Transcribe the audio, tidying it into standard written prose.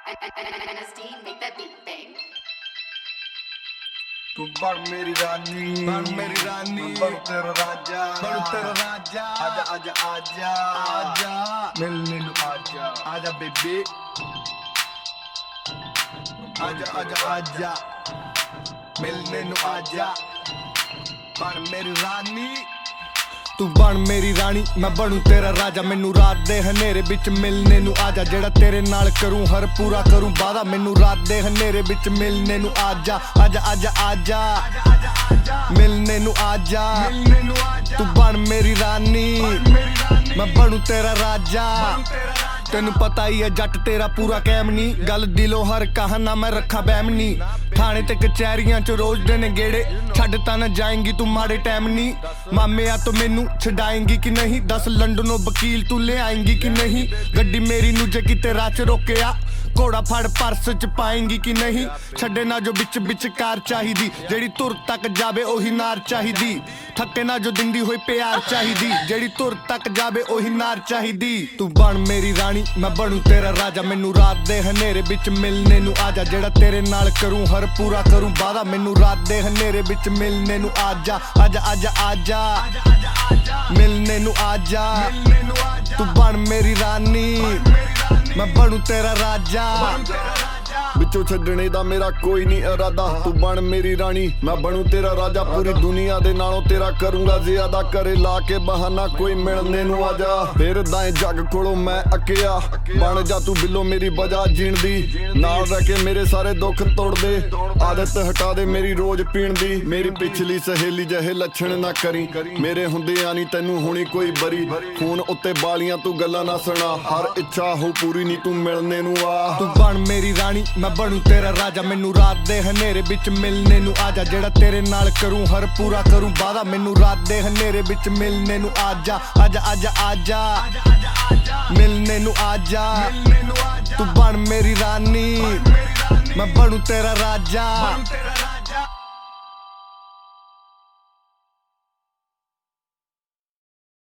NSD, make that beat bang. तू बन मेरी रानी, बन मेरी रानी, बन तेरा राजा, बन तेरा राजा। आजा आजा आजा आजा मिलने नू आजा, आजा बेबी, आजा आजा आजा मिलने नू आजा, बन मेरी रानी। तू बन मेरी रानी मैं बनू तेरा राजा, मैनू रात दे हनेरे बिच मिलने नू आजा, जेड़ा तेरे नाल करूं हर पूरा करूं वादा, मैनू रात दे हनेरे बिच मिलने नू आजा, आजा आजा आजा मिलने नू आजा। तू बन मेरी रानी मैं बनू तेरा राजा, तेनू पता ही है जट तेरा पूरा कैम नी, गल दिलों हर कहना मैं रखा बैम नी, थाने ते कचहरियां च रोज देने गेड़े, छड्ड ता न जाएंगी तू माड़े टाइम नी, मामे आ तो मैनू छडाएंगी कि नहीं, दस लंडनों वकील तू ले आएंगी कि नहीं, गड्डी मेरी नू जे किते राह च रोकेया, घोड़ा फड़ पर्स च पाएंगी कि नहीं, छड्डे ना जो बिच बिच कार चाहिदी, जेड़ी तुर तक जावे ओही नार चाहिदी, थके ना जो दिंदी होई प्यार चाहिदी, जेड़ी तुर तक जावे ओही नार चाहिदी। तू बन मेरी रानी मैं बनू तेरा राजा, मैनू रात दे हनेरे बिच मिलने नू आजा, जेड़ा तेरे नाल करूं हर पूरा करूं वादा, मैनू रात दे हनेरे बिच मिलने नू आजा, आजा आजा आजा मिलने नू आजा। तू बन मेरी रानी मैं बनू तेरा राजा, बिचों छड्डने दा मेरा कोई नहीं इरादा, तू बन मेरी रानी मैं बनू तेरा राजा, पूरी दुनिया दे नालों तेरा करूंगा ज्यादा, करे ला के बहाना कोई मिलने नू आजा, फिर दाएं जग कोलों मैं अकेया, बन जा तू बिलो मेरी वजह जीण दी, नाल रह के मेरे सारे दुख तोड़ दे, आदत हटा दे मेरी रोज पीण दी, मेरी पिछली सहेली जहे लक्षण ना करी, मेरे हुंदे आनी तैनू होनी कोई बरी, फोन उत्ते बालियां तू गल्लां ना सुना, हर इच्छा हो पूरी नी तू मिलने नू आ। तू बन मेरी रानी मैं बनू तेरा राजा, मैनू रात दे हनेरे बिच मिलने नू आजा, जेड़ा तेरे नाल करूं हर पूरा करूं वादा, मैनू रात दे हनेरे बिच मिलने नू आजा, आजा आजा आजा मिलने नू आजा। तू बन मेरी रानी मैं बनू तेरा राजा।